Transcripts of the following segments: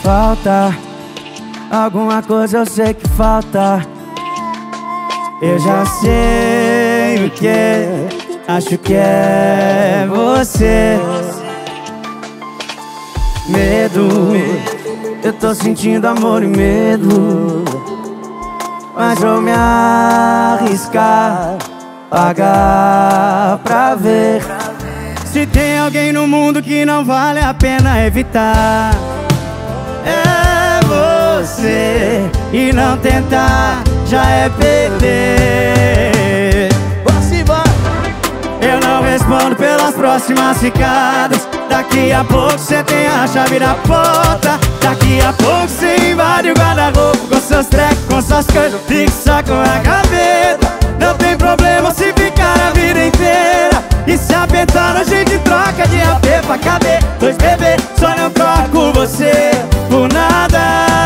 Falta alguma coisa, eu sei que falta. Eu já sei o que é, acho que é você. Medo, eu tô sentindo amor e medo, mas vou me arriscar, pagar pra ver. Se tem alguém no mundo que não vale a pena evitar, é você. E não tentar já é perder. Eu não respondo pelas próximas ficadas. Daqui a pouco cê tem a chave da porta. Daqui a pouco cê invade o guarda-roupa com seus trecos, com suas coisas, fixa com a gaveta. Não tem problema se ficar a vida inteira. E se apertar a gente troca de AP pra caber dois bebês. Só não troco você por nada.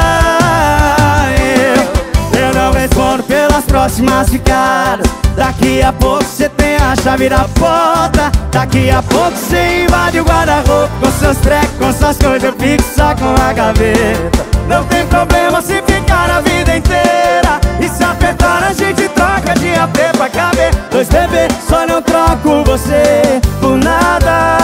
Eu não respondo pelas próximas ficadas. Daqui a pouco cê tem a chave da porta. Daqui a pouco cê invade o guarda-roupa com seus trecos, com suas coisas, fixa com a gaveta. Não tem problema se ficar a vida inteira. E se apertar a gente troca de AP pra caber dois bebês. Só não troco você por nada.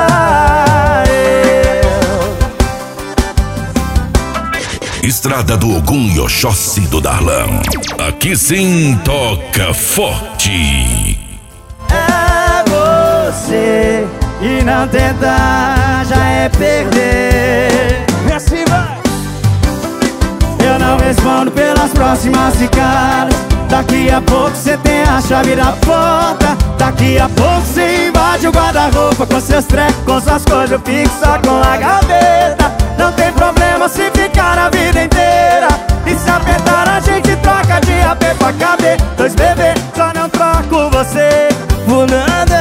Estrada do Ogum e Oxóssi do Darlan. Aqui sim toca forte. É você. E não tentar já é perder. E assim vai. Eu não respondo pelas próximas ficadas. Daqui a pouco cê tem a chave da porta. Daqui a pouco cê invade o guarda-roupa com seus trecos, com suas coisas, fixa com a gaveta. Não tem problema se ficar a vida inteira. E se apertar a gente troca de AP pra caber dois bebês. Só não troco você por nada.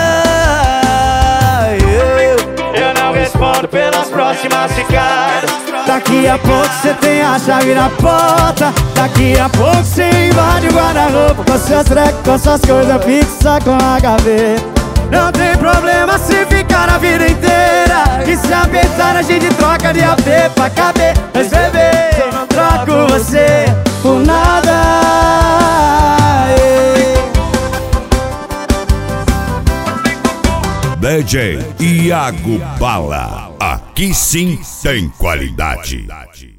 Eu não respondo pelas próximas ficadas. Daqui a pouco cê tem a chave na porta. Daqui a pouco cê invade o guarda-roupa com seus trecos, com suas coisas, fixa com a gaveta. Não tem problema se ficar a vida inteira. E se apertar a gente troca de AP pra caber dois bebês. Eu não troco você por nada. DJ Iago Bala. Aqui sim tem qualidade.